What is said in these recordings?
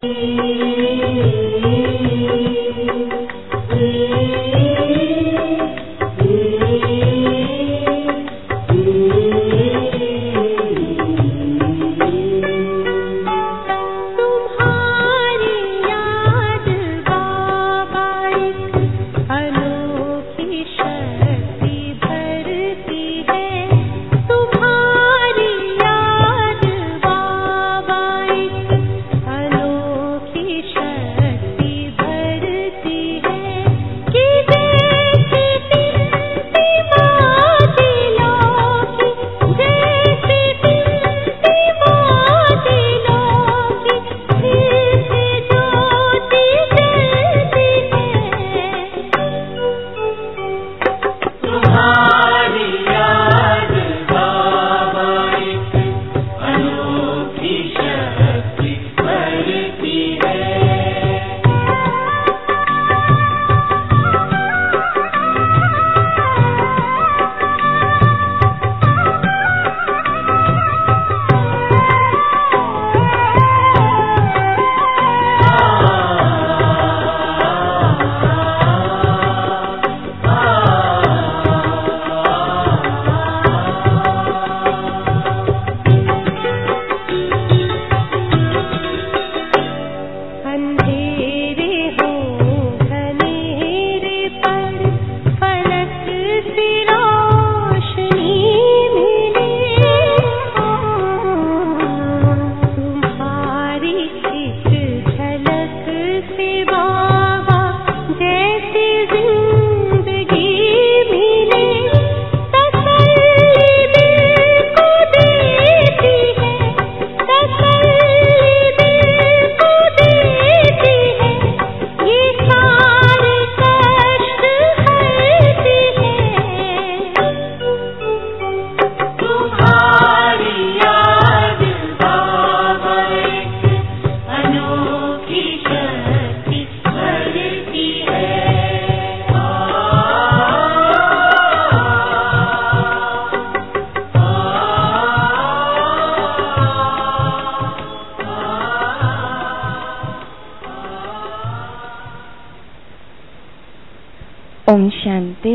ओम शांति।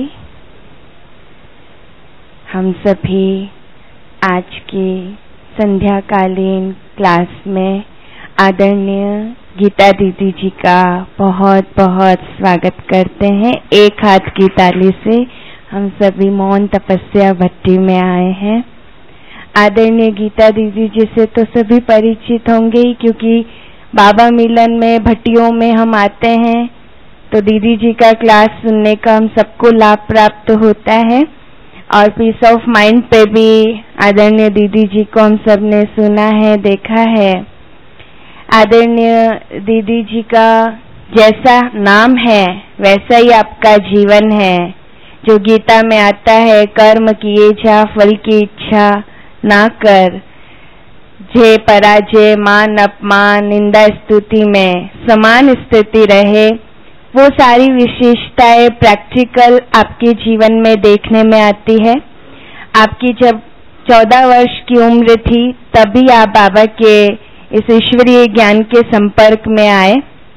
हम सभी आज की संध्याकालीन क्लास में आदरणीय गीता दीदी जी का बहुत बहुत स्वागत करते हैं। एक हाथ की ताली से हम सभी मौन तपस्या भट्टी में आए हैं। आदरणीय गीता दीदी जी से तो सभी परिचित होंगे ही, क्योंकि बाबा मिलन में भट्टियों में हम आते हैं तो दीदी जी का क्लास सुनने का हम सबको लाभ प्राप्त होता है। और पीस ऑफ माइंड पे भी आदरणीय दीदी जी को हम सब ने सुना है, देखा है। आदरणीय दीदी जी का जैसा नाम है वैसा ही आपका जीवन है, जो गीता में आता है, कर्म किए जा फल की इच्छा ना कर, जय पराजय मान अपमान निंदा स्तुति में समान स्थिति रहे। वो सारी विशेषताएं प्रैक्टिकल आपके जीवन में देखने में आती है। आपकी जब 14 वर्ष की उम्र थी तभी आप बाबा के इस ईश्वरीय ज्ञान के संपर्क में आए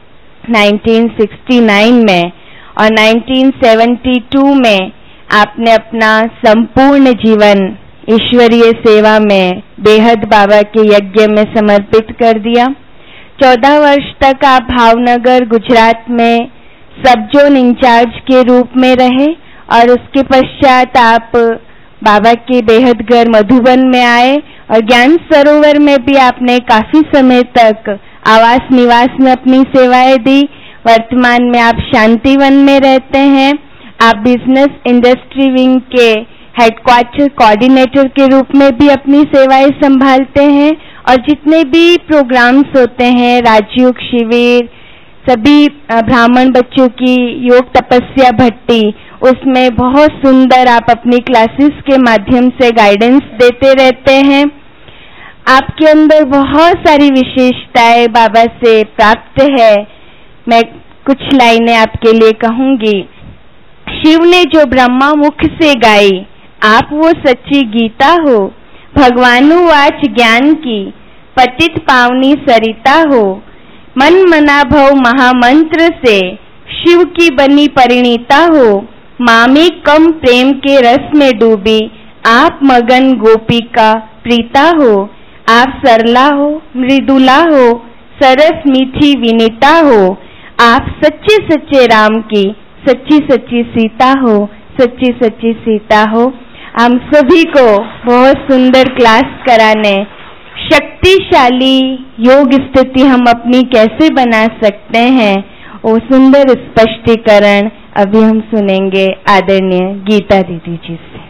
1969 में, और 1972 में आपने अपना संपूर्ण जीवन ईश्वरीय सेवा में बेहद बाबा के यज्ञ में समर्पित कर दिया। 14 वर्ष तक आप भावनगर गुजरात में सब जोन इंचार्ज के रूप में रहे, और उसके पश्चात आप बाबा के बेहद घर मधुबन में आए, और ज्ञान सरोवर में भी आपने काफी समय तक आवास निवास में अपनी सेवाएं दी। वर्तमान में आप शांतिवन में रहते हैं। आप बिजनेस इंडस्ट्री विंग के हेडक्वार्टर कोऑर्डिनेटर के रूप में भी अपनी सेवाएं संभालते हैं, और जितने भी प्रोग्राम्स होते हैं, राजयोग शिविर, सभी ब्राह्मण बच्चों की योग तपस्या भट्टी, उसमें बहुत सुंदर आप अपनी क्लासेस के माध्यम से गाइडेंस देते रहते हैं। आपके अंदर बहुत सारी विशेषताएं बाबा से प्राप्त है। मैं कुछ लाइनें आपके लिए कहूंगी। शिव ने जो ब्रह्मा मुख से गाई, आप वो सच्ची गीता हो। भगवानुवाच ज्ञान की, पतित पावनी सरिता हो। मन मना भव महामंत्र से शिव की बनी परिणीता हो। मामी कम प्रेम के रस में डूबी आप मगन गोपिका प्रीता हो। आप सरला हो मृदुला हो सरस मीठी विनीता हो। आप सच्चे सच्चे राम की सच्ची सच्ची सीता हो, सच्ची सच्ची सीता हो। हम सभी को बहुत सुंदर क्लास कराने शक्तिशाली योग स्थिति हम अपनी कैसे बना सकते हैं, वो सुंदर स्पष्टीकरण अभी हम सुनेंगे आदरणीय गीता दीदी जी से।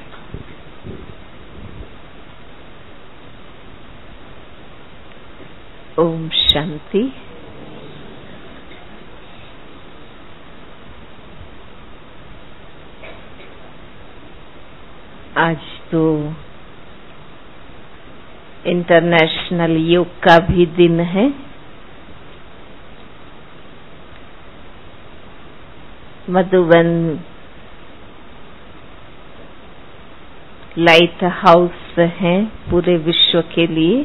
ओम शांति। आज तो इंटरनेशनल योग का भी दिन है। मधुबन लाइट हाउस है पूरे विश्व के लिए।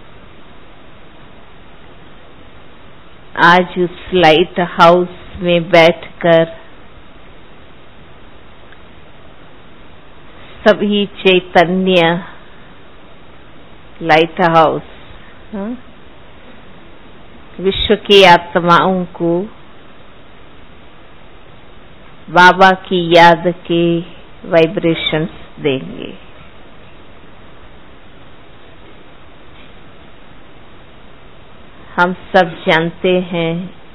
आज उस लाइट हाउस में बैठकर सभी चैतन्य लाइट हाउस विश्व की आत्माओं को बाबा की याद के वाइब्रेशंस देंगे। हम सब जानते हैं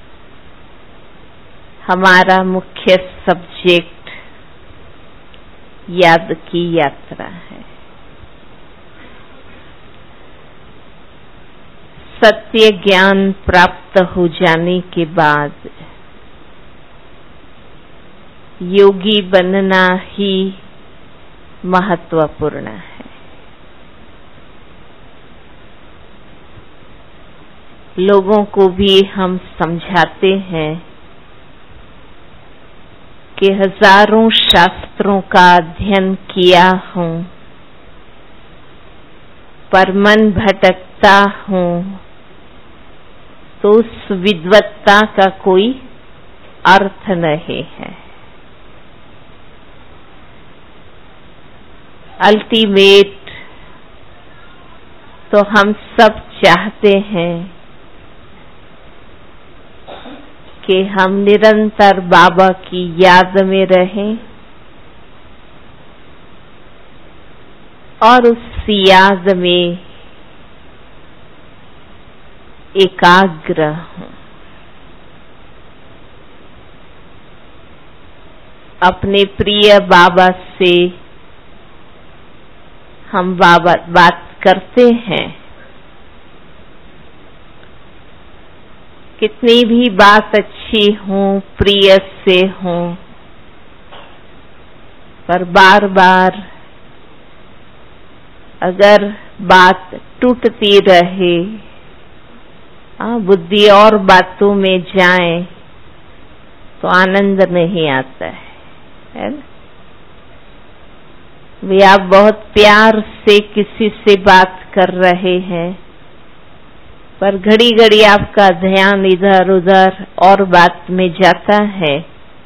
हमारा मुख्य सब्जेक्ट याद की यात्रा है। सत्य ज्ञान प्राप्त हो जाने के बाद योगी बनना ही महत्वपूर्ण है। लोगों को भी हम समझाते हैं कि हजारों शास्त्रों का अध्ययन किया हूं पर मन भटकता हूं, तो उस विद्वत्ता का कोई अर्थ नहीं है। अल्टीमेट तो हम सब चाहते हैं कि हम निरंतर बाबा की याद में रहें और उस याद में एकाग्र हों। अपने प्रिय बाबा से हम बात करते हैं। कितनी भी बात अच्छी हो, प्रिय से हो, पर बार बार अगर बात टूटती रहे, बुद्धि और बातों में जाए तो आनंद नहीं आता है ना? वे आप बहुत प्यार से किसी से बात कर रहे हैं, पर घड़ी घड़ी आपका ध्यान इधर उधर और बात में जाता है,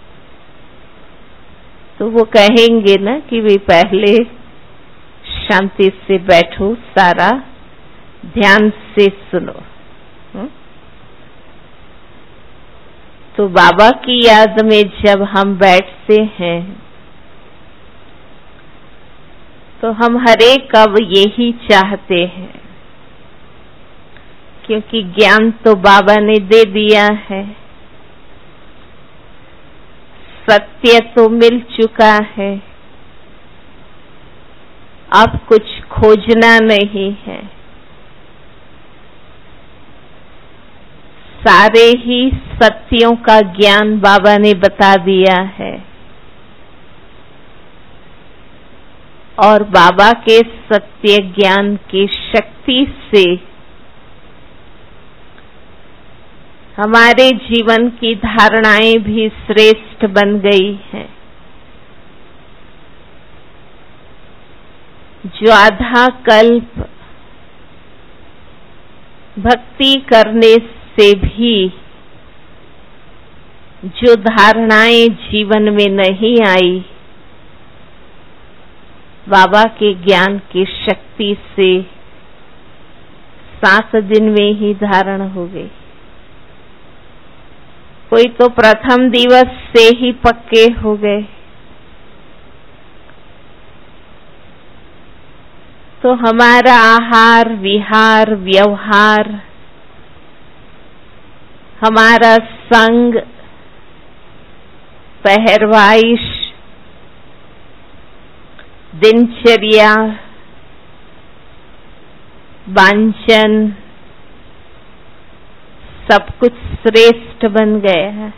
तो वो कहेंगे ना कि वे पहले शांति से बैठो, सारा ध्यान से सुनो। तो बाबा की याद में जब हम बैठते हैं तो हम हरेक अब यही चाहते हैं, क्योंकि ज्ञान तो बाबा ने दे दिया है, सत्य तो मिल चुका है, अब कुछ खोजना नहीं है। सारे ही सत्यों का ज्ञान बाबा ने बता दिया है और बाबा के सत्य ज्ञान की शक्ति से हमारे जीवन की धारणाएं भी श्रेष्ठ बन गई हैं। जो आधा कल्प भक्ति करने से भी जो धारणाएं जीवन में नहीं आई, बाबा के ज्ञान की शक्ति से 7 दिन में ही धारण हो गई। कोई तो प्रथम दिवस से ही पक्के हो गए। तो हमारा आहार विहार व्यवहार, हमारा संग पहरवाइश, दिनचर्या, वांछन, सब कुछ श्रेष्ठ बन गया है।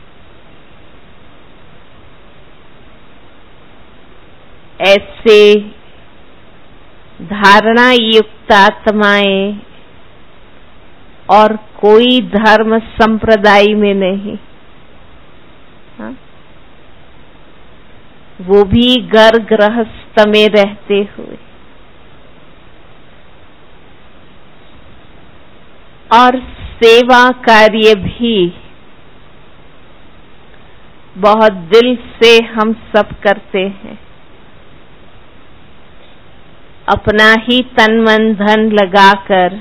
ऐसे धारणा युक्त आत्माएं और कोई धर्म संप्रदाय में नहीं। हाँ? वो भी घर गृहस्थ में रहते हुए और सेवा कार्य भी बहुत दिल से हम सब करते हैं। अपना ही तन मन धन लगाकर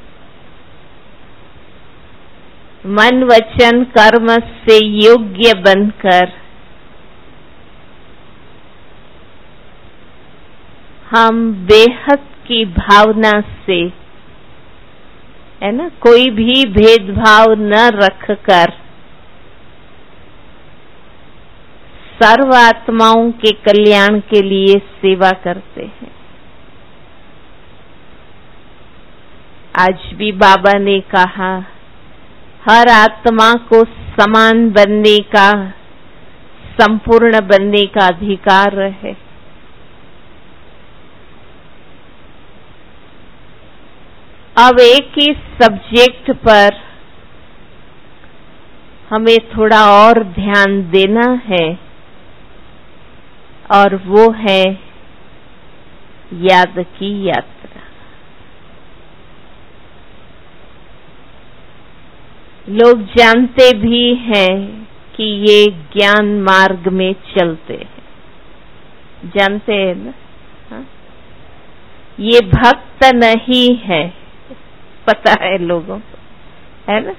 मन वचन कर्म से योग्य बनकर हम बेहद की भावना से, है ना, कोई भी भेदभाव न रखकर सर्व आत्माओं के कल्याण के लिए सेवा करते हैं। आज भी बाबा ने कहा, हर आत्मा को समान बनने का, संपूर्ण बनने का अधिकार है। अब एक ही सब्जेक्ट पर हमें थोड़ा और ध्यान देना है और वो है याद की यात्रा। लोग जानते भी हैं कि ये ज्ञान मार्ग में चलते हैं, जानते हैं ना? हाँ? ये भक्त नहीं है, पता है लोगों को, है ना?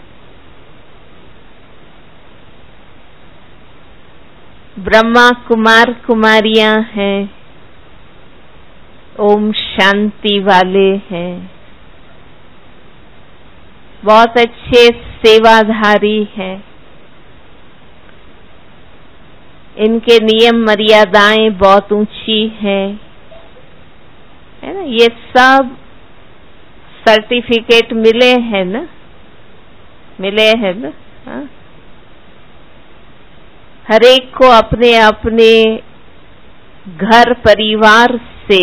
ब्रह्मा कुमार कुमारियां हैं, ओम शांति वाले हैं, बहुत अच्छे सेवाधारी हैं। इनके नियम मर्यादाएं बहुत ऊंची हैं, है ना? ये सब सर्टिफिकेट मिले हैं ना, मिले हैं ना? हाँ? हर एक को अपने अपने घर परिवार से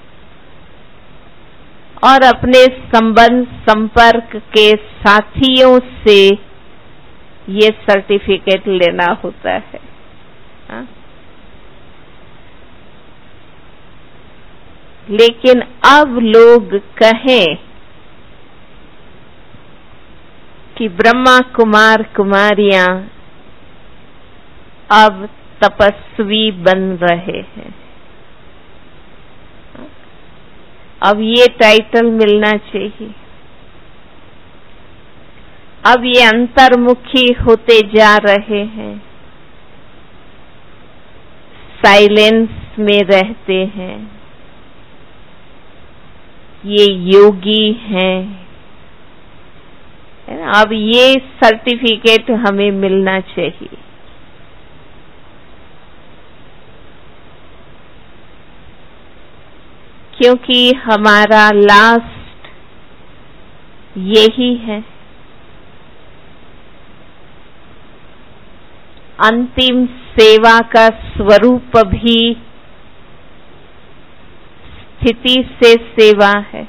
और अपने संबंध संपर्क के साथियों से ये सर्टिफिकेट लेना होता है। हाँ? लेकिन अब लोग कहें कि ब्रह्मा कुमार कुमारियां अब तपस्वी बन रहे हैं, अब ये टाइटल मिलना चाहिए। अब ये अंतर्मुखी होते जा रहे हैं, साइलेंस में रहते हैं, ये योगी हैं, है ना? अब ये सर्टिफिकेट हमें मिलना चाहिए। क्योंकि हमारा लास्ट यही है, अंतिम सेवा का स्वरूप भी स्थिति से सेवा है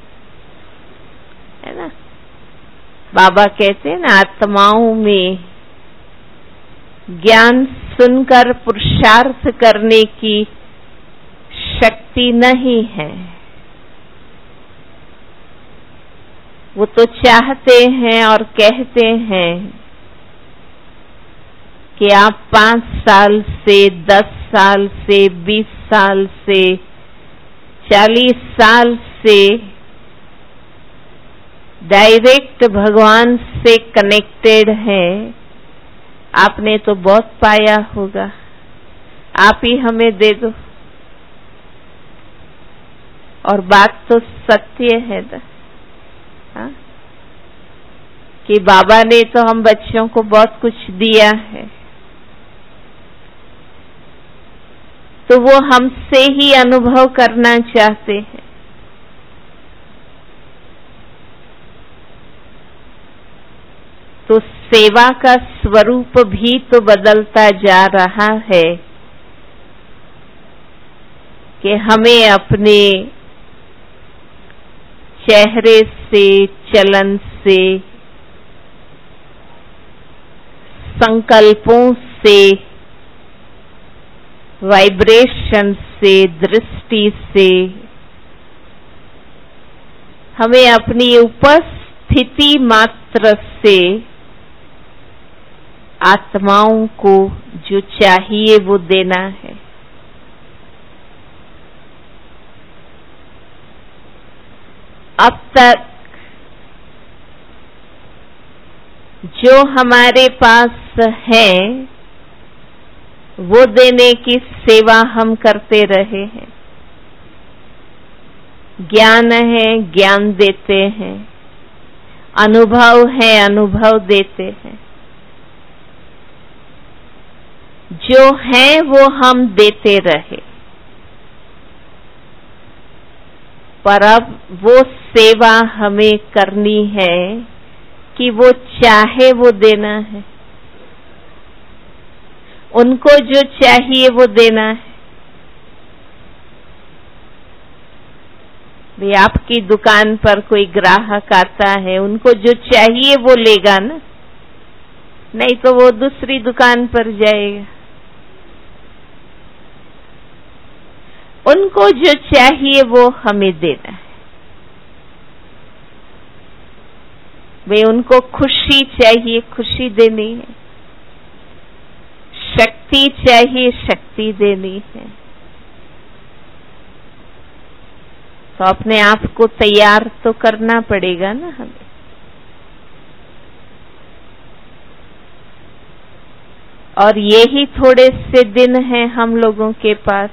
ना? बाबा कहते हैं ना, आत्माओं में ज्ञान सुनकर पुरुषार्थ करने की शक्ति नहीं है, वो तो चाहते हैं और कहते हैं कि आप 5 साल से, 10 साल से, 20 साल से, 40 साल से डायरेक्ट भगवान से कनेक्टेड हैं। आपने तो बहुत पाया होगा, आप ही हमें दे दो। और बात तो सत्य है ना, हाँ? कि बाबा ने तो हम बच्चों को बहुत कुछ दिया है, तो वो हमसे ही अनुभव करना चाहते हैं। तो सेवा का स्वरूप भी तो बदलता जा रहा है कि हमें अपने चेहरे से, चलन से, संकल्पों से, वाइब्रेशन से, दृष्टि से हमें अपनी उपस्थिति मात्र से आत्माओं को जो चाहिए वो देना है। अब तक जो हमारे पास है वो देने की सेवा हम करते रहे हैं। ज्ञान है, ज्ञान देते हैं। अनुभव है, अनुभव देते हैं। जो है वो हम देते रहे, पर अब वो सेवा हमें करनी है कि वो चाहे वो देना है, उनको जो चाहिए वो देना है। भाई आपकी दुकान पर कोई ग्राहक आता है, उनको जो चाहिए वो लेगा ना, नहीं तो वो दूसरी दुकान पर जाएगा। उनको जो चाहिए वो हमें देना है। वे उनको खुशी चाहिए, खुशी देनी है। शक्ति चाहिए, शक्ति देनी है। तो अपने आप को तैयार तो करना पड़ेगा ना हमें। और यही थोड़े से दिन हैं हम लोगों के पास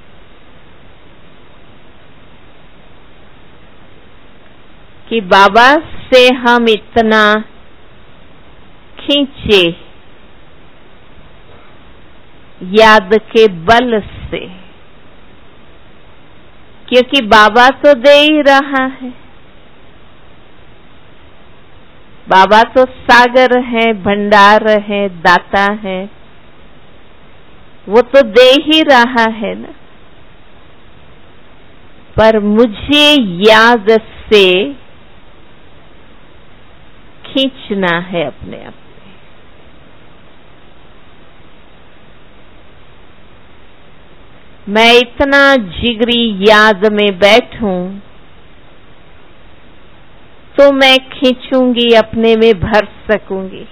कि बाबा से हम इतना खींचे याद के बल से, क्योंकि बाबा तो दे ही रहा है। बाबा तो सागर है, भंडार है, दाता है, वो तो दे ही रहा है ना। पर मुझे याद से खींचना है अपने आप में। मैं इतना जिगरी याद में बैठूं तो मैं खींचूंगी, अपने में भर सकूंगी।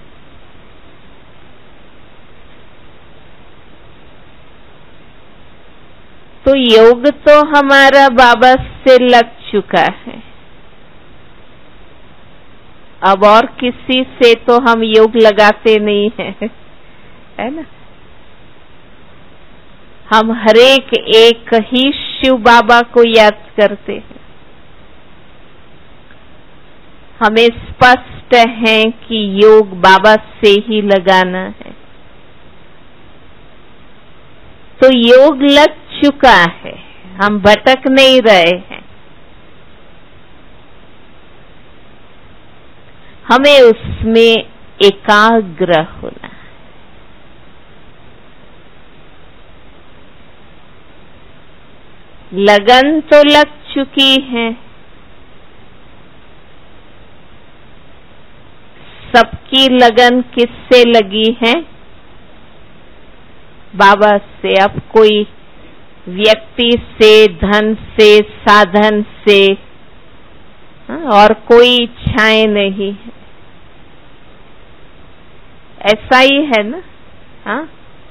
तो योग तो हमारा बाबा से लग चुका है। अब और किसी से तो हम योग लगाते नहीं हैं, है ना। हम हरेक एक ही शिव बाबा को याद करते हैं। हमें स्पष्ट है कि योग बाबा से ही लगाना है। तो योग लग चुका है, हम भटक नहीं रहे हैं। हमें उसमें एकाग्र होना है। लगन तो लग चुकी है, सबकी लगन किससे लगी है? बाबा से। अब कोई व्यक्ति से, धन से, साधन से, और कोई इच्छाएं नहीं है, ऐसा ही है ना। हाँ,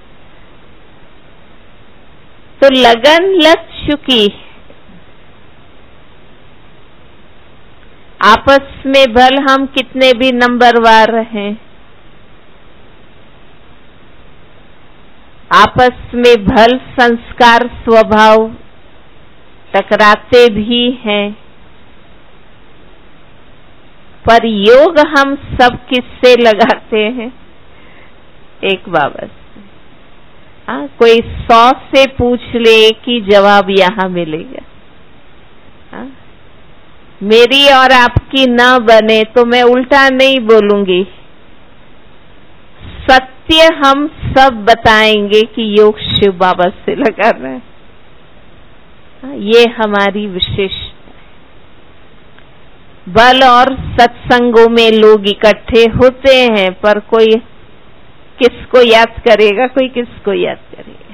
तो लगन लग चुकी, आपस में भल हम कितने भी नंबरवार हैं, आपस में भल संस्कार स्वभाव टकराते भी हैं, पर योग हम सब किससे लगाते हैं? एक बाबा से। कोई 100 से पूछ ले कि जवाब यहाँ मिलेगा। मेरी और आपकी ना बने तो मैं उल्टा नहीं बोलूंगी, सत्य हम सब बताएंगे कि योग शिव बाबा से लगा रहा है। ये हमारी विशेषता है। बल और सत्संगों में लोग इकट्ठे होते हैं, पर कोई किसको याद करेगा, कोई किसको याद करेगा।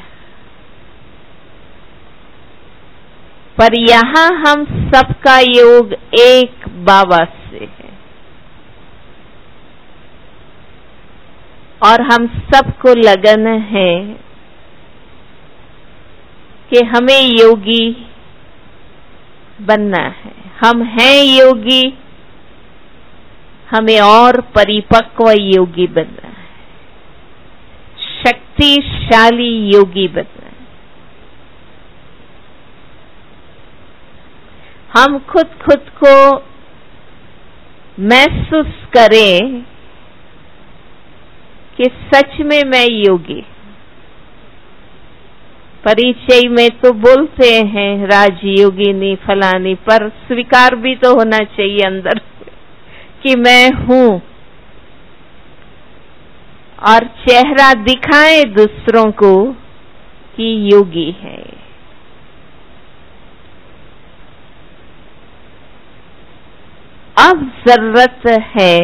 पर यहाँ हम सबका योग एक बाबा से है, और हम सबको लगन है कि हमें योगी बनना है। हम हैं योगी, हमें और परिपक्व योगी बनना है, शक्तिशाली योगी बनना है। हम खुद को महसूस करें कि सच में मैं योगी। परिचय में तो बोलते हैं राजयोगिनी फलानी, पर स्वीकार भी तो होना चाहिए अंदर से कि मैं हूं, और चेहरा दिखाए दूसरों को कि योगी है। अब जरूरत है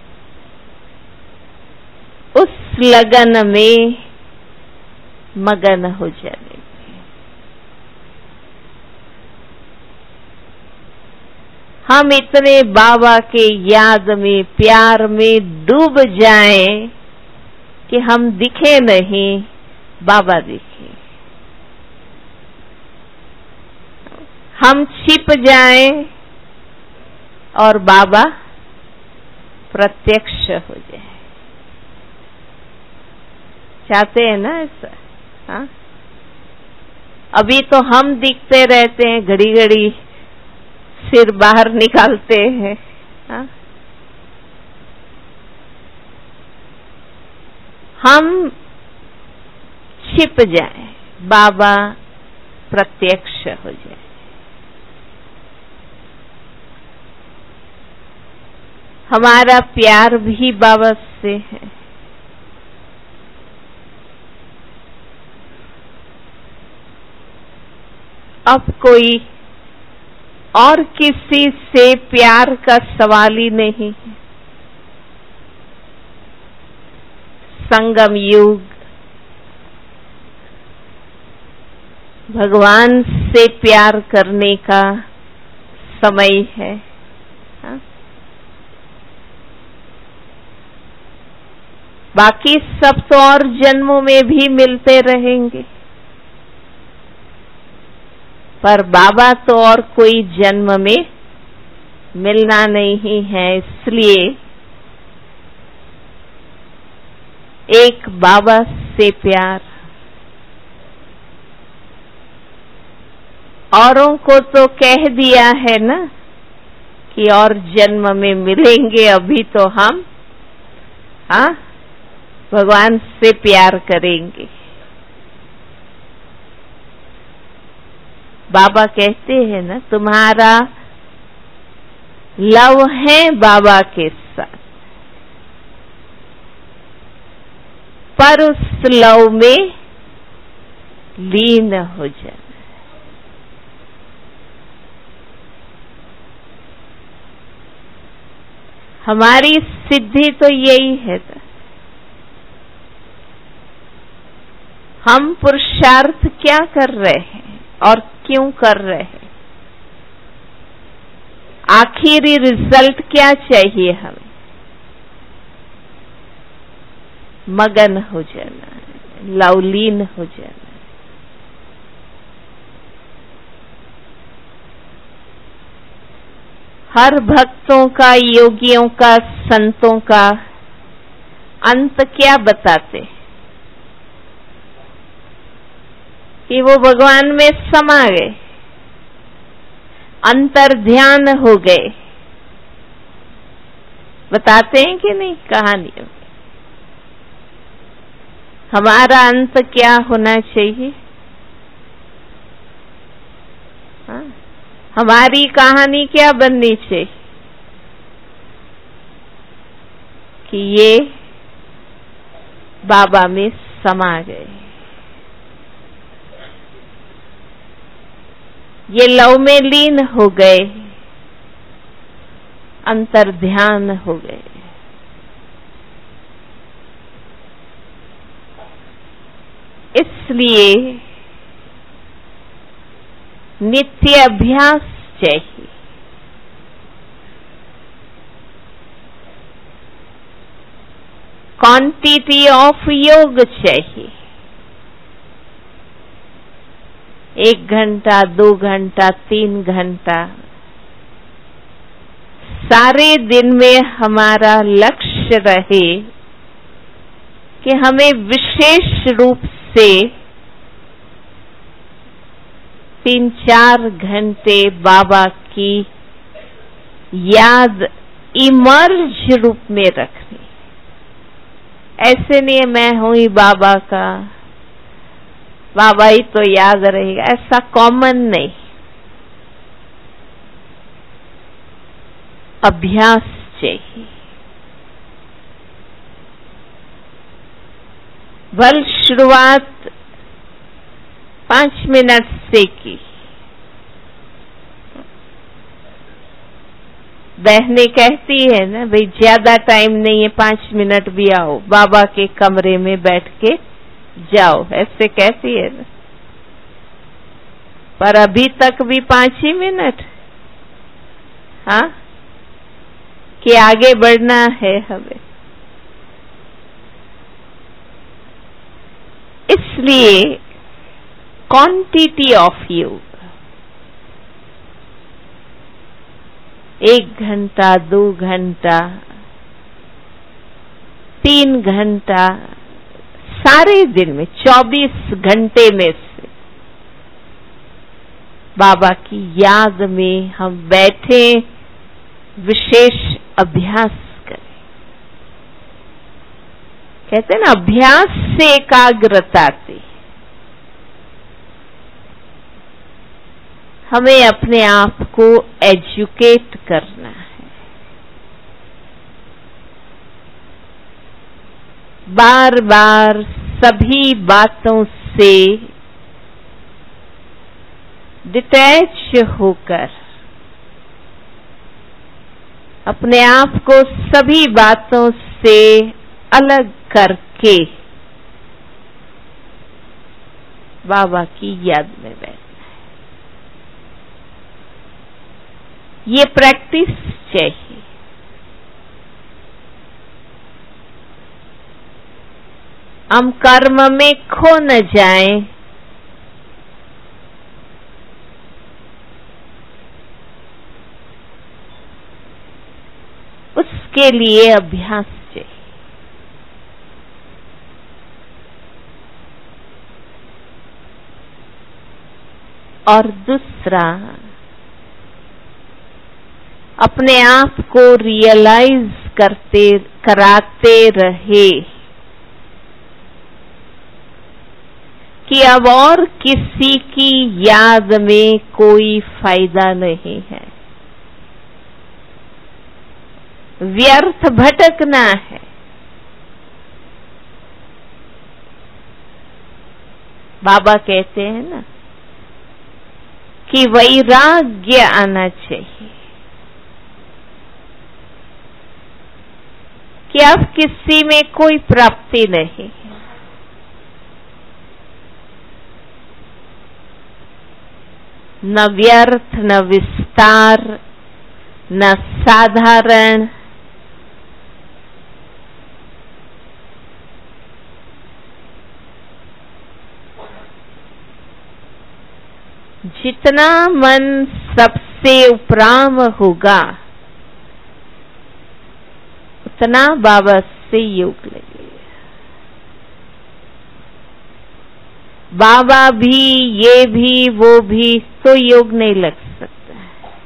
उस लगन में मगन हो जाने की। हम इतने बाबा के याद में, प्यार में डूब जाएं कि हम दिखे नहीं, बाबा दिखे। हम छिप जाएं और बाबा प्रत्यक्ष हो जाए। चाहते हैं ना ऐसा? हाँ, अभी तो हम दिखते रहते हैं, घड़ी घड़ी सिर बाहर निकालते हैं। हाँ? हम छिप जाए, बाबा प्रत्यक्ष हो जाए। हमारा प्यार भी बाबा से है। अब कोई और किसी से प्यार का सवाल ही नहीं है। संगम युग भगवान से प्यार करने का समय है। हा? बाकी सब तो और जन्मों में भी मिलते रहेंगे, पर बाबा तो और कोई जन्म में मिलना नहीं है। इसलिए एक बाबा से प्यार। औरों को तो कह दिया है ना कि और जन्म में मिलेंगे, अभी तो हम भगवान से प्यार करेंगे। बाबा कहते हैं ना, तुम्हारा लव है बाबा के साथ, पर उस लव में लीन हो जाना। हमारी सिद्धि तो यही है। हम पुरुषार्थ क्या कर रहे हैं और क्यों कर रहे हैं? आखिरी रिजल्ट क्या चाहिए हमें? मगन हो जाना, लवलीन हो जाना। हर भक्तों का, योगियों का, संतों का अंत क्या बताते कि वो भगवान में समा गए, अंतर ध्यान हो गए। बताते हैं कि नहीं कहानियों में? हमारा अंत क्या होना चाहिए? हाँ? हमारी कहानी क्या बननी चाहिए? कि ये बाबा में समा गए, ये लव में लीन हो गए, अंतर ध्यान हो गए। इसलिए नित्य अभ्यास चाहिए। क्वांटिटी ऑफ योग चाहिए। 1 घंटा, 2 घंटा, 3 घंटा, सारे दिन में हमारा लक्ष्य रहे कि हमें विशेष रूप से 3-4 घंटे बाबा की याद इमर्ज रूप में रखनी। ऐसे नहीं मैं हूं ही बाबा का, बाबा ही तो याद रहेगा, ऐसा कॉमन नहीं। अभ्यास चाहिए। भल शुरुआत 5 मिनट से की। बहनें कहती है ना, भाई ज्यादा टाइम नहीं है, 5 मिनट भी आओ, बाबा के कमरे में बैठ के जाओ, ऐसे कहती है ना। पर अभी तक भी 5 ही मिनट, हाँ, कि आगे बढ़ना है हमें। इसलिए क्वांटिटी ऑफ योग, 1 घंटा, 2 घंटा, 3 घंटा, सारे दिन में 24 घंटे में से बाबा की याद में हम बैठे, विशेष अभ्यास करें। कहते हैं ना, अभ्यास से एकाग्रता आती। हमें अपने आप को एजुकेट करना है। बार बार सभी बातों से डिटैच होकर अपने आप को सभी बातों से अलग करके बाबा की याद में बैठना है। ये प्रैक्टिस चाहिए। हम कर्म में खो न जाएं, उसके लिए अभ्यास चाहिए। और दूसरा, अपने आप को रियलाइज कराते रहे कि अब और किसी की याद में कोई फायदा नहीं है, व्यर्थ भटकना है। बाबा कहते हैं ना कि वैराग्य आना चाहिए कि अब किसी में कोई प्राप्ति नहीं है। न व्यर्थ, न विस्तार, न साधारण, जितना मन सबसे उपराम होगा उतना बाबा से योग लगेगा। बाबा भी, ये भी, वो भी, तो योग नहीं लग सकता।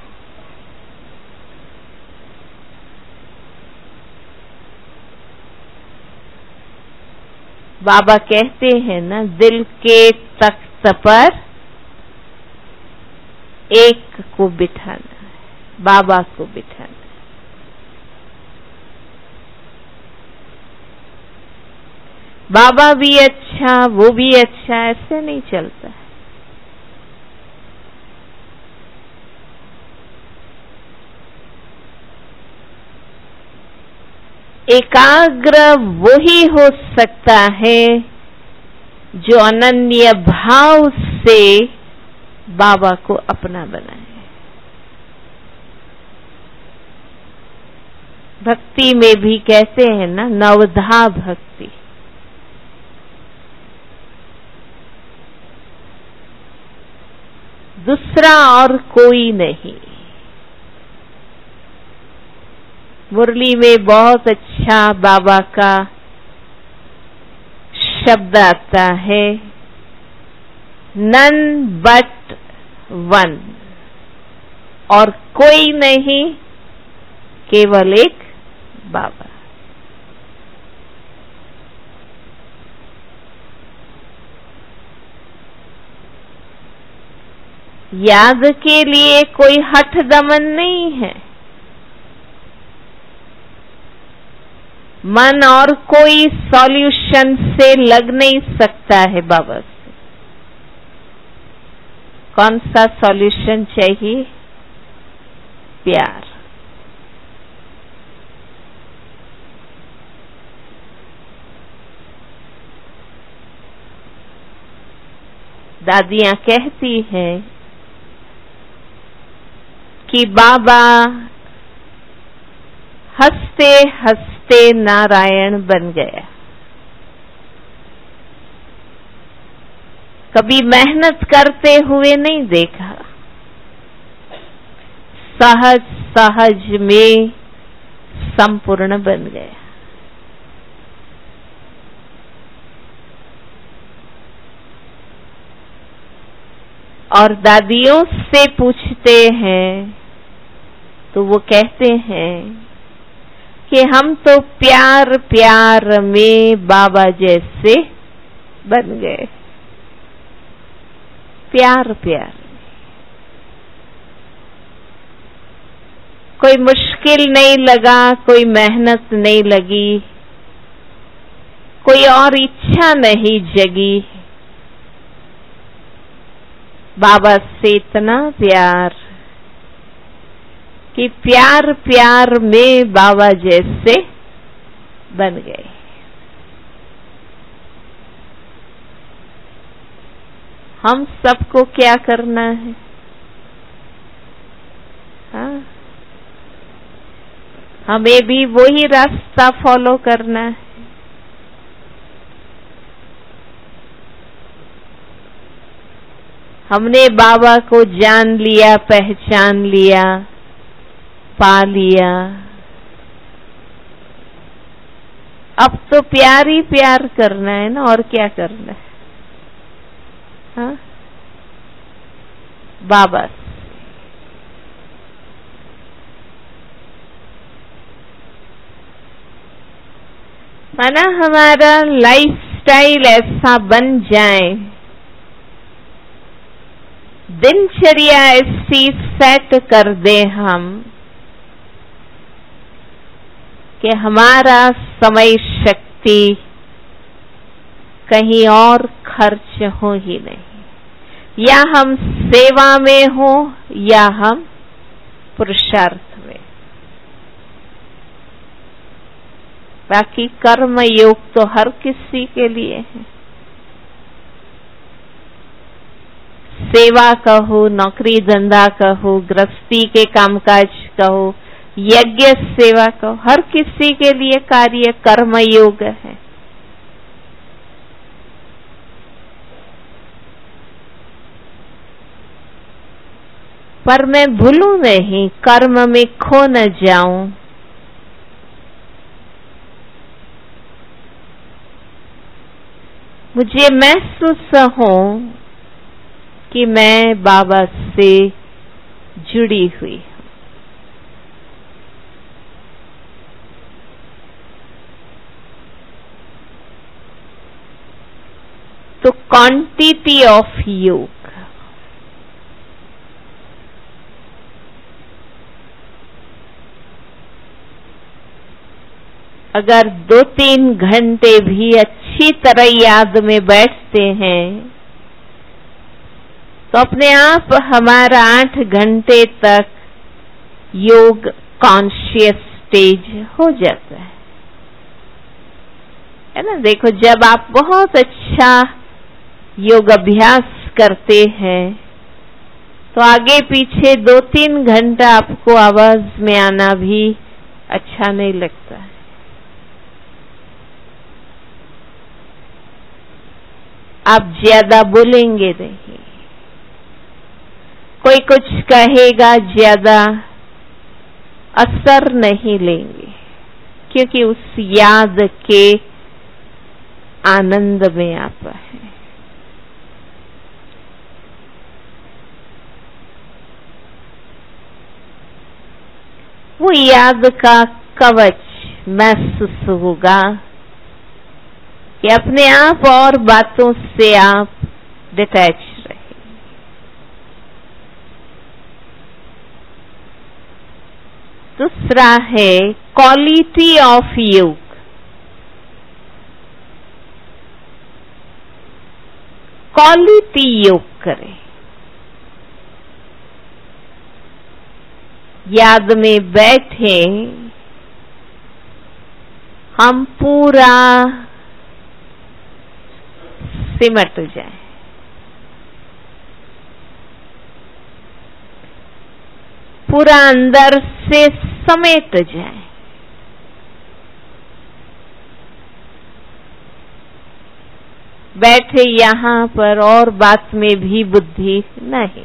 बाबा कहते हैं ना, दिल के तख्त पर एक को बिठाना है, बाबा को बिठाना। बाबा भी अच्छा, वो भी अच्छा, ऐसे नहीं चलता है। एकाग्र वही हो सकता है जो अनन्य भाव से बाबा को अपना बनाए। भक्ति में भी कहते हैं ना, नवधा भक्ति। दूसरा और कोई नहीं। मुरली में बहुत अच्छा बाबा का शब्द आता है, नन बट वन, और कोई नहीं, केवल एक बाबा। याद के लिए कोई हठ दमन नहीं है। मन और कोई सॉल्यूशन से लग नहीं सकता है बाबा से। कौन सा सॉल्यूशन चाहिए? प्यार। दादियां कहती हैं कि बाबा हंसते हंसते नारायण बन गया। कभी मेहनत करते हुए नहीं देखा, सहज सहज में संपूर्ण बन गया। और दादियों से पूछते हैं तो वो कहते हैं कि हम तो प्यार प्यार में बाबा जैसे बन गए। प्यार प्यार, कोई मुश्किल नहीं लगा, कोई मेहनत नहीं लगी, कोई और इच्छा नहीं जगी। बाबा से इतना प्यार कि प्यार प्यार में बाबा जैसे बन गए। हम सबको क्या करना है? हाँ? हमें भी वही रास्ता फॉलो करना है। हमने बाबा को जान लिया, पहचान लिया, पा लिया। अब तो प्यार ही प्यार करना है ना, और क्या करना है? हाँ? बाबा माना हमारा लाइफस्टाइल ऐसा बन जाए, दिनचर्या ऐसी सेट कर दे हम कि हमारा समय शक्ति कहीं और खर्च हो ही नहीं। या हम सेवा में हो या हम पुरुषार्थ में। बाकी कर्म योग तो हर किसी के लिए है। सेवा कहो, नौकरी धंधा कहो, गृहस्थी के कामकाज कहो, यज्ञ सेवा कहो, हर किसी के लिए कार्य कर्म योग है। पर मैं भूलूं नहीं, कर्म में खो न जाऊं। मुझे महसूस हो कि मैं बाबा से जुड़ी हुई हूं। तो क्वांटिटी ऑफ योग, अगर 2-3 घंटे भी अच्छी तरह याद में बैठते हैं तो अपने आप हमारा 8 घंटे तक योग कॉन्शियस स्टेज हो जाता है ना। देखो, जब आप बहुत अच्छा योग अभ्यास करते हैं तो आगे पीछे 2-3 घंटा आपको आवाज में आना भी अच्छा नहीं लगता है। आप ज्यादा बोलेंगे नहीं, कोई कुछ कहेगा ज्यादा असर नहीं लेंगे, क्योंकि उस याद के आनंद में आप हैं। वो याद का कवच महसूस होगा कि अपने आप और बातों से आप डिटैच रहे। दूसरा है क्वालिटी ऑफ योग। क्वालिटी योग करें, याद में बैठे, हम पूरा सिमट जाए, पूरा अंदर से समेट जाए। बैठे यहाँ पर और बात में भी बुद्धि नहीं।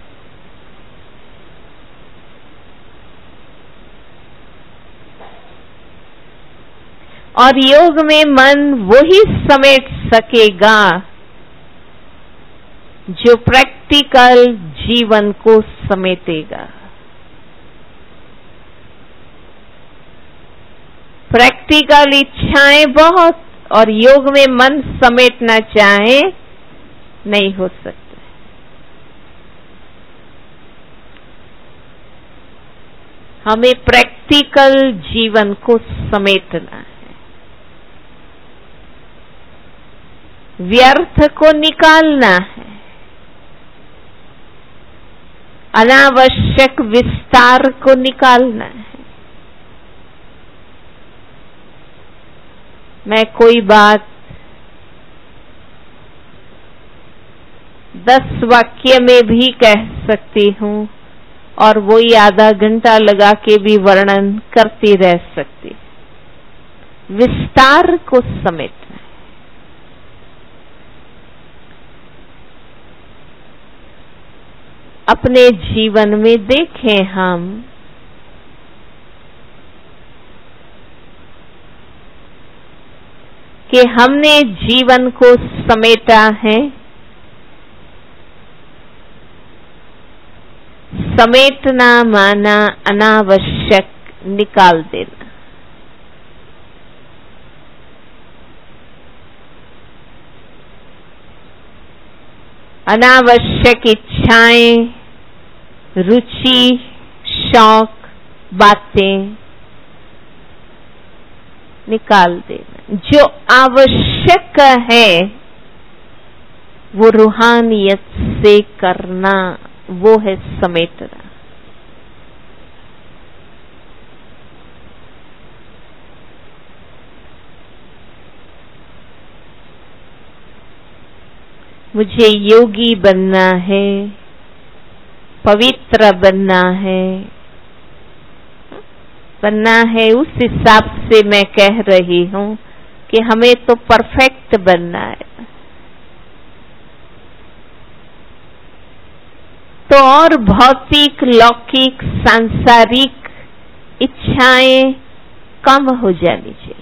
और योग में मन वही समेट सकेगा जो प्रैक्टिकल जीवन को समेटेगा। प्रैक्टिकल इच्छाएं बहुत और योग में मन समेटना चाहे नहीं हो सकता। हमें प्रैक्टिकल जीवन को समेटना है, व्यर्थ को निकालना है, अनावश्यक विस्तार को निकालना है। मैं कोई बात 10 वाक्य में भी कह सकती हूँ और वही आधा घंटा लगा के भी वर्णन करती रह सकती। विस्तार को समेटना है। अपने जीवन में देखें हम कि हमने जीवन को समेटा है, समेटना माना अनावश्यक निकाल देना। अनावश्यक इच्छाएं, रुचि, शौक, बातें निकाल देना। जो आवश्यक है वो रूहानियत से करना, वो है समेटना। मुझे योगी बनना है, पवित्र बनना है, बनना है, उस हिसाब से मैं कह रही हूं कि हमें तो परफेक्ट बनना है। तो और भौतिक, लौकिक, सांसारिक इच्छाएं कम हो जानी चाहिए।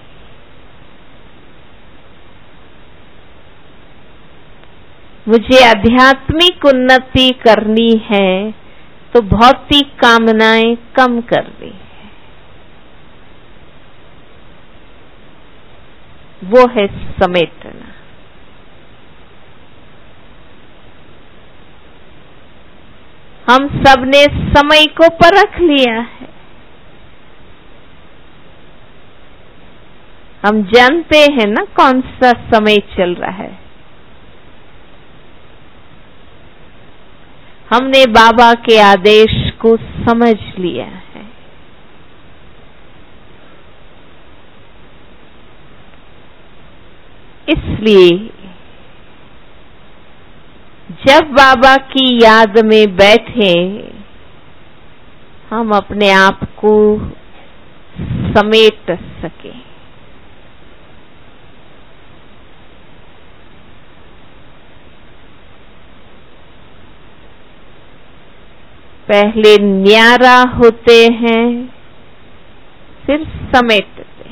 मुझे आध्यात्मिक उन्नति करनी है तो भौतिक कामनाएं कम करनी है। वो है समेटना। हम सबने समय को परख लिया है। हम जानते हैं ना कौन सा समय चल रहा है। हमने बाबा के आदेश को समझ लिया है। इसलिए जब बाबा की याद में बैठे, हम अपने आप को समेट सके। पहले न्यारा होते हैं, फिर समेटते हैं।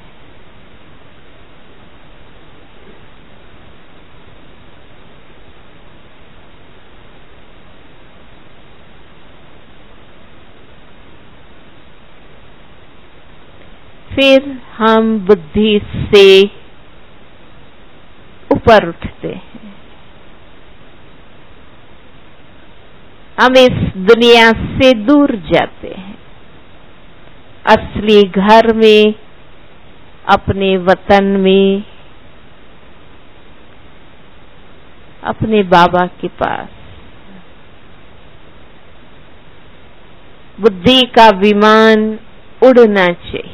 फिर हम बुद्धि से ऊपर उठते हैं। हम इस दुनिया से दूर जाते हैं, असली घर में, अपने वतन में, अपने बाबा के पास। बुद्धि का विमान उड़ना चाहिए।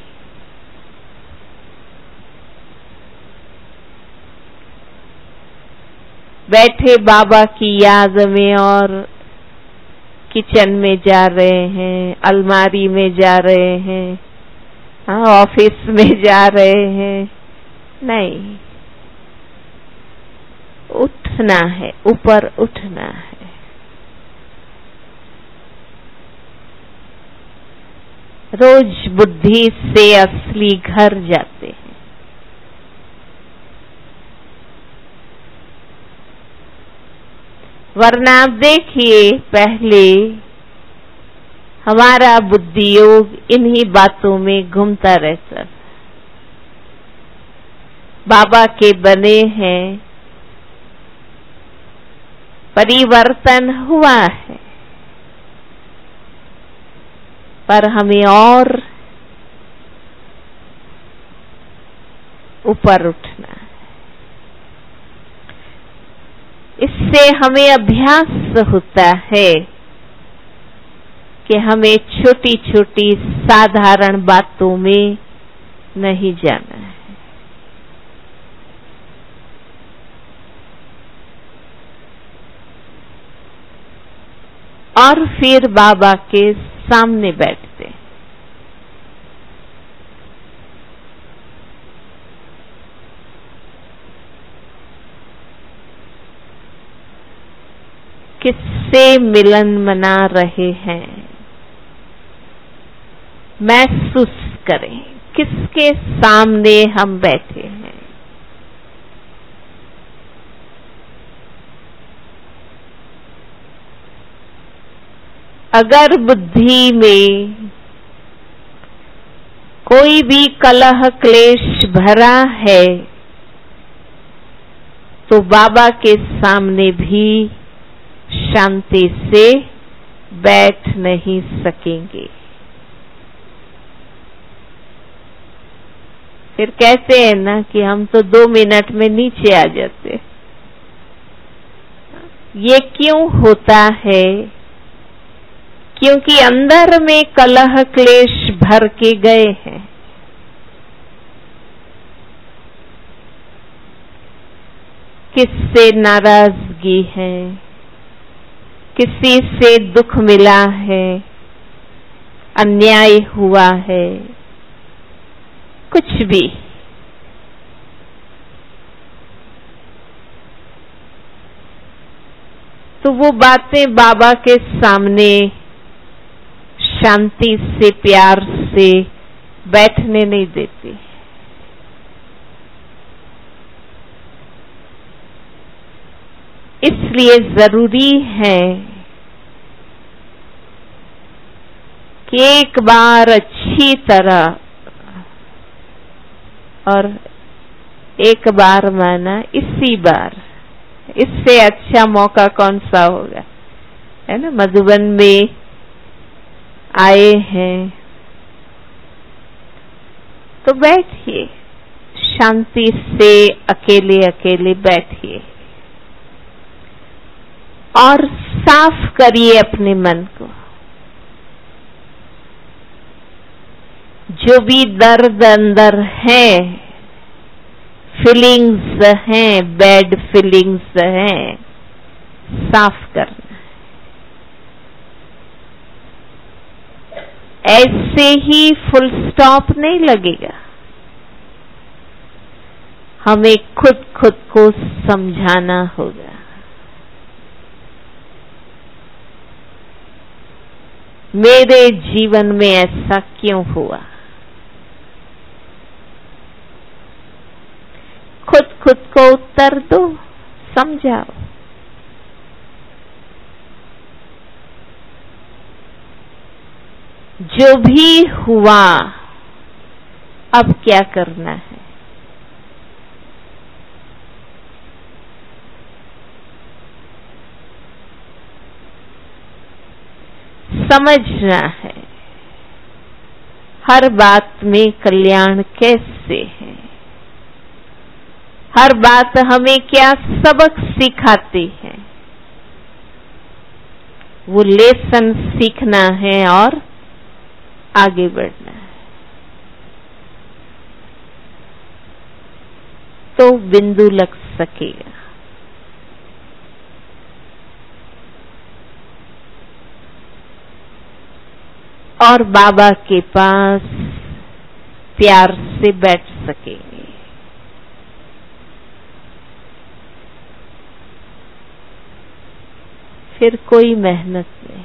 बैठे बाबा की याद में और किचन में जा रहे हैं, अलमारी में जा रहे हैं, ऑफिस में जा रहे हैं, नहीं, उठना है, ऊपर उठना है। रोज बुद्धि से असली घर जाते हैं। वरना आप देखिए, पहले हमारा बुद्धि योग इन्हीं बातों में घूमता रहता। बाबा के बने हैं, परिवर्तन हुआ है, पर हमें और ऊपर उठना है। इससे हमें अभ्यास होता है कि हमें छोटी छोटी साधारण बातों में नहीं जाना है। और फिर बाबा के सामने बैठते। किससे मिलन मना रहे हैं, महसूस करें किसके सामने हम बैठे हैं। अगर बुद्धि में कोई भी कलह क्लेश भरा है तो बाबा के सामने भी शांति से बैठ नहीं सकेंगे। फिर कहते हैं ना कि हम तो 2 मिनट में नीचे आ जाते। ये क्यों होता है? क्योंकि अंदर में कलह क्लेश भर के गए हैं। किससे नाराजगी है, किसी से दुख मिला है, अन्याय हुआ है, कुछ भी, तो वो बातें बाबा के सामने शांति से, प्यार से बैठने नहीं देती। इसलिए जरूरी है कि एक बार अच्छी तरह, और एक बार माना इसी बार, इससे अच्छा मौका कौन सा होगा, है ना। मधुबन में आए हैं तो बैठिए, शांति से अकेले अकेले बैठिए और साफ करिए अपने मन को। जो भी दर्द अंदर है, फीलिंग्स हैं, बैड फीलिंग्स हैं, साफ करना। ऐसे ही फुल स्टॉप नहीं लगेगा। हमें खुद को समझाना होगा। मेरे जीवन में ऐसा क्यों हुआ? खुद को उत्तर दो, समझाओ। जो भी हुआ, अब क्या करना है? समझना है हर बात में कल्याण कैसे है, हर बात हमें क्या सबक सिखाती है, वो लेसन सीखना है और आगे बढ़ना है। तो बिंदु लग सकेगा। और बाबा के पास प्यार से बैठ सकेंगे। फिर कोई मेहनत नहीं।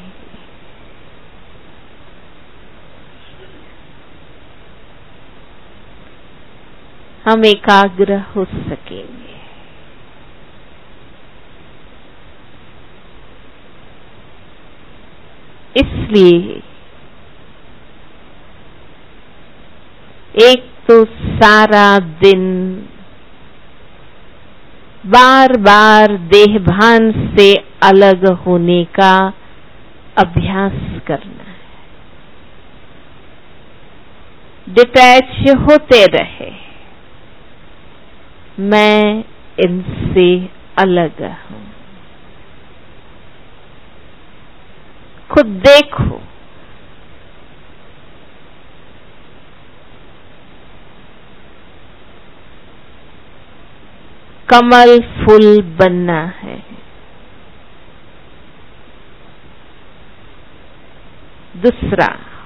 हम एकाग्र हो सकेंगे। इसलिए एक तो सारा दिन बार बार देहभान से अलग होने का अभ्यास करना है। डिटैच होते रहे, मैं इनसे अलग हूं। खुद देखो, कमल फूल बनना है। दूसरा,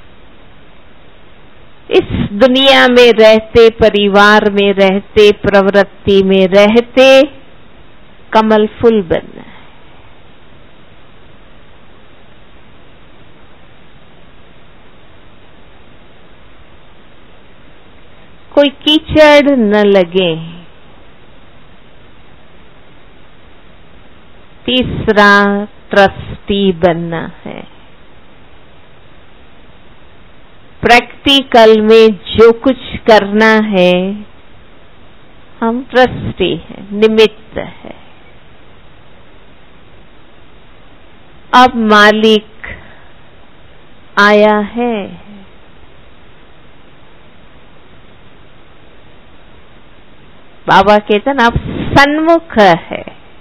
इस दुनिया में रहते, परिवार में रहते, प्रवृत्ति में रहते, कमल फूल बनना है। कोई कीचड़ न लगे। तीसरा, ट्रस्टी बनना है। प्रैक्टिकल में जो कुछ करना है, हम ट्रस्टी हैं, निमित्त है। अब मालिक आया है। बाबा कहते हैं ना, अब सन्मुख है।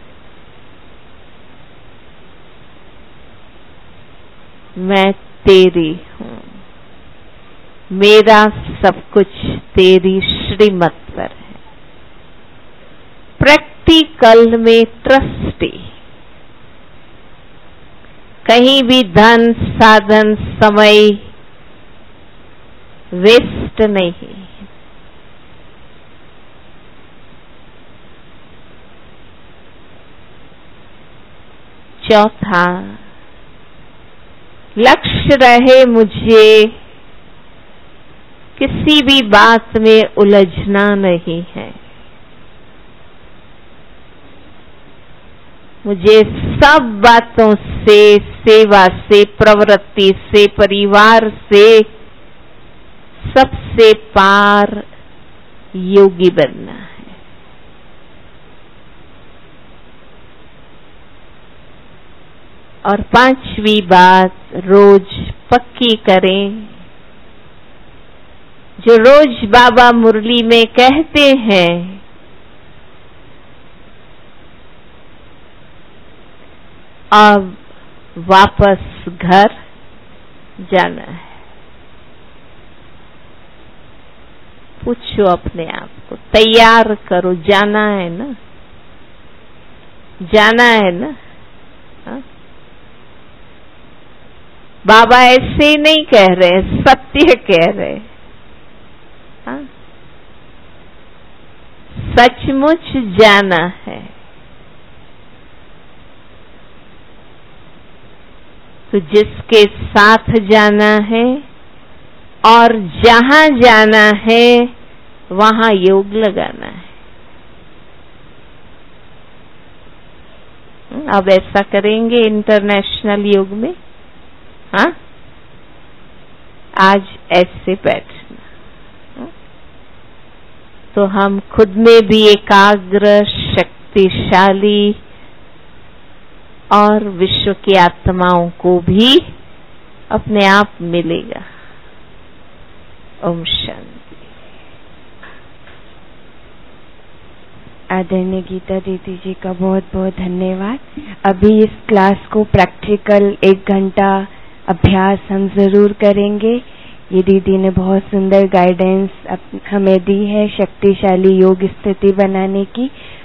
मैं तेरी हूं, मेरा सब कुछ तेरी श्रीमत पर है। प्रैक्टिकल में ट्रस्टी, कहीं भी धन, साधन, समय वेस्ट नहीं। चौथा, लक्ष्य रहे मुझे किसी भी बात में उलझना नहीं है। मुझे सब बातों से, सेवा से, प्रवृत्ति से, परिवार से, सबसे पार योगी बनना है। और पांचवी बात, रोज पक्की करें, जो रोज बाबा मुरली में कहते हैं, अब वापस घर जाना है। पूछो अपने आप को, तैयार करो, जाना है ना, जाना है ना। हा? बाबा ऐसे नहीं कह रहे, सत्य कह रहे। हा? सचमुच जाना है। तो जिसके साथ जाना है और जहां जाना है वहां योग लगाना है। अब ऐसा करेंगे इंटरनेशनल योग में। हाँ, आज ऐसे बैठना, तो हम खुद में भी एकाग्र, शक्तिशाली और विश्व की आत्माओं को भी अपने आप मिलेगा। ओम शांति। आदरणीय गीता दीदी जी का बहुत बहुत धन्यवाद। अभी इस क्लास को प्रैक्टिकल 1 घंटा अभ्यास हम जरूर करेंगे। ये दीदी ने बहुत सुंदर गाइडेंस हमें दी है शक्तिशाली योग स्थिति बनाने की।